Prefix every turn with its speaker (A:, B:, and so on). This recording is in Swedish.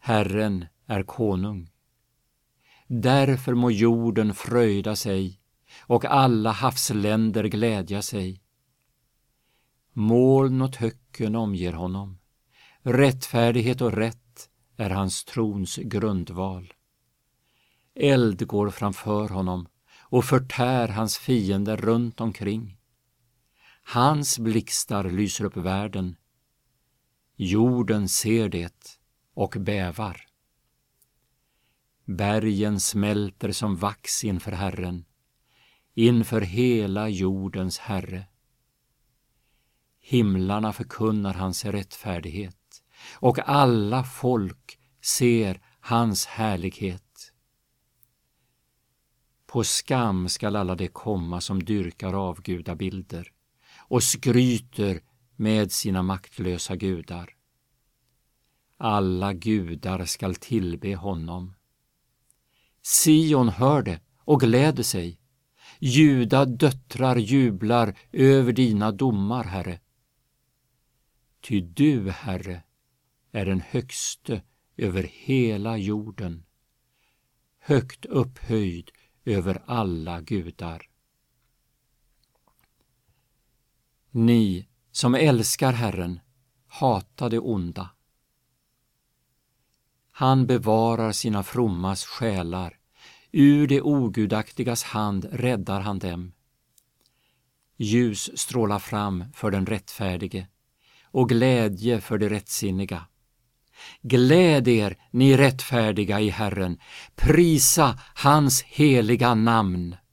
A: Herren är konung. Därför må jorden fröjda sig och alla havsländer glädja sig. Moln och töcken omger honom. Rättfärdighet och rätt är hans trons grundval. Eld går framför honom och förtär hans fiender runt omkring. Hans blixtar lyser upp världen. Jorden ser det och bävar. Bergen smälter som vax inför Herren, inför hela jordens Herre. Himlarna förkunnar hans rättfärdighet och alla folk ser hans härlighet. På skam skall alla de komma som dyrkar avgudabilder och skryter med sina maktlösa gudar. Alla gudar skall tillbe honom. Sion hör det och gläder sig. Juda döttrar jublar över dina domar, Herre. Ty du, Herre, är den högste över hela jorden, högt upphöjd över alla gudar. Ni som älskar Herren, hata det onda. Han bevarar sina frommas själar, ur det ogudaktigas hand räddar han dem. Ljus strålar fram för den rättfärdige och glädje för de rättsinniga. Gläd er, ni rättfärdiga i Herren, prisa hans heliga namn.